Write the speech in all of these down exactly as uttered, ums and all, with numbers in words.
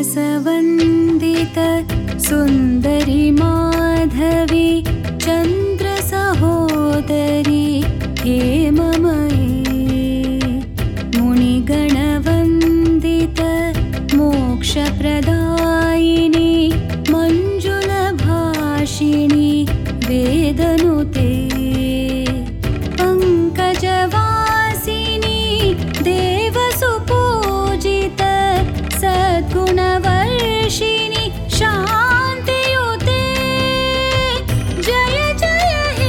मानसवन्दित सुन्दरी माधवी चन्द्रसहोदरी हेममयी मुनिगणवन्दित मोक्षप्रदायिनी मञ्जुलभाषिणी वेदनुते पङ्कजवासिनी देवसुपूजित सद्गुणवर्षिणि शान्तियुते जय जय हे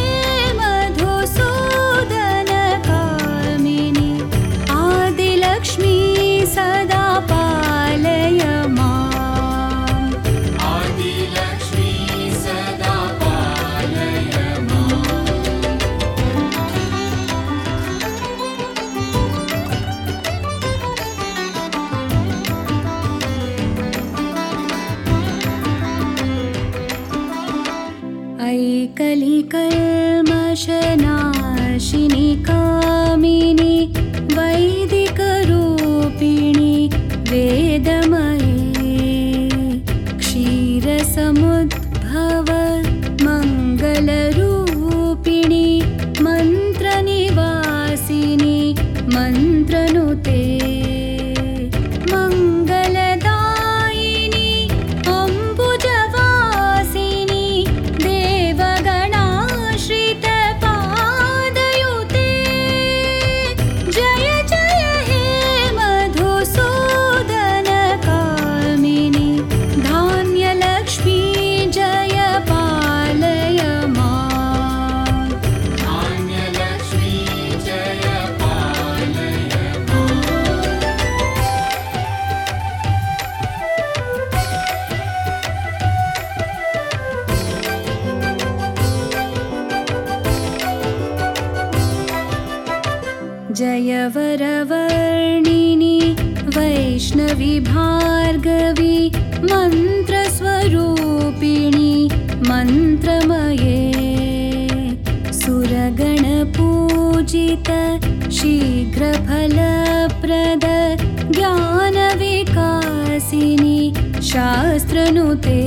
मधुसूदन कामिनि आदिलक्ष्मी सदा पालय माम् आदिलक्ष्मी सदा पालय माम् ऐकलिकल्मषनाशिनि कामिनि वैदिकरूपिणि वेदमयी क्षीरसमुद्भव मङ्गलरूपिणि मन्त्रनिवासिनि मन्त्रनुते मङ्गलदायिनि अम्बुजवासिनि देवगणाश्रितपादयुते जय जय हे मधुसूदन कामिनि धान्यलक्ष्मी जय पालय माम् धान्यलक्ष्मी जय पालय माम् जय वरवर्णिनि वैष्णवी भार्गवी मन्त्रस्वरूपिणि मन्त्रमये सुरगणपूजित शीघ्रफलप्रद ज्ञानविकासिनि शास्त्रनुते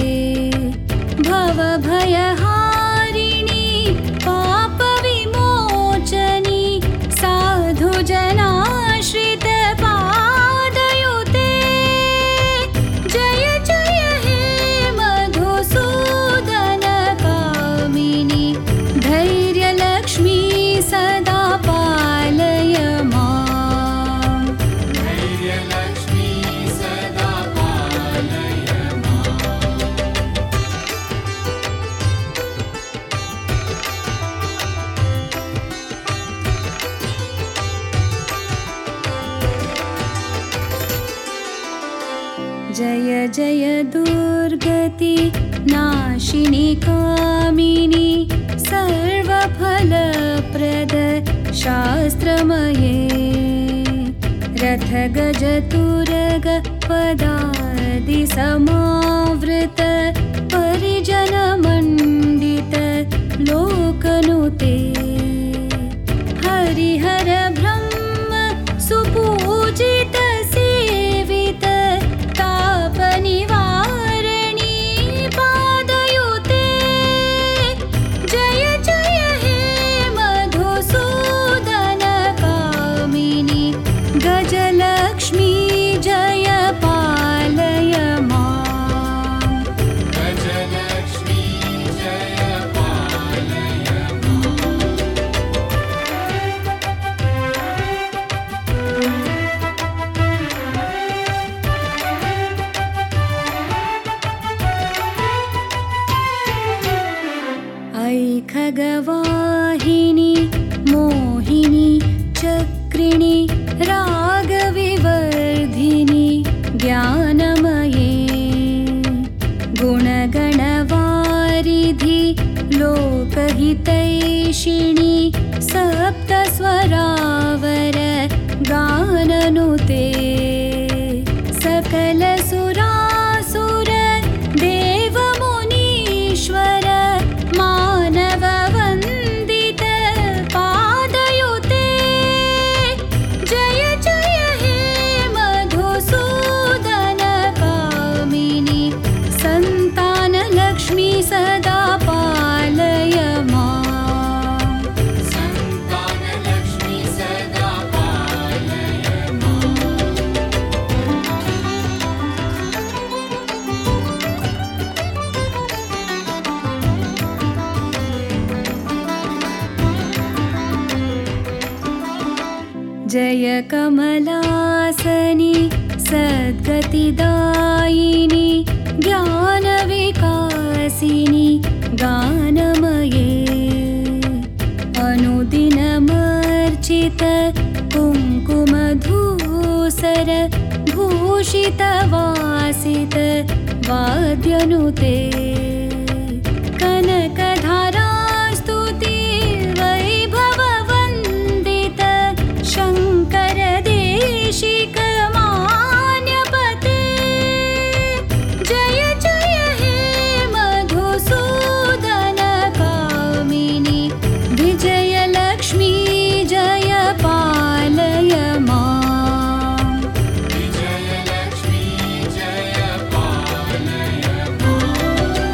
भवभयहारिणि पापविमोचनि साधुजनाश्रितपादयुते जय जय हे मधुसूदन कामिनि धैर्यलक्ष्मी सदा पालय माम् धैर्यलक्ष्मी सदा पालय माम् जय जय दुर्गति नाशिनि कामिनि सर्वफलप्रद शास्त्रमये रथगजतुरग पदादिसमावृत परिजनमण्डित लोकनुते हरिहर ब्रह्म सुपूजित सेवित तापनिवारिणि पादयुते जय जय हे मधुसूदन कामिनि गजलक्ष्मी जय पालय माम् गजलक्ष्मी जय पालय माम् जय कमलासनि सद्गतिदायिनि ज्ञानविकासिनि गानमये अनुदिनमर्चित कुङ्कुमधूसर भूषितवासित वाद्यनुते कनकधारा स्तुति वैभववन्दित शङ्कर देशिक मान्यपते जय जय हे मधुसूदन कामिनि विजयलक्ष्मी जय पालय माम् विजयलक्ष्मी जय पालय माम्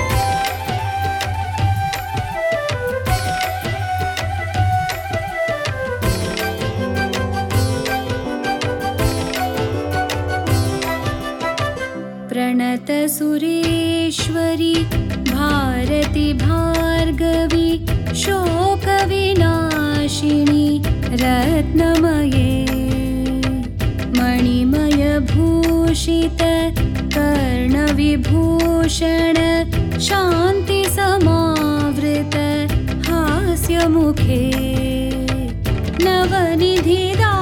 प्रणत सुरेश्वरि भारति भार्गवी शोकविनाशिनि रत्नमये मणिमय भूषित कर्णविभूषण शान्ति समावृत हास्यमुखे नवनिधिदा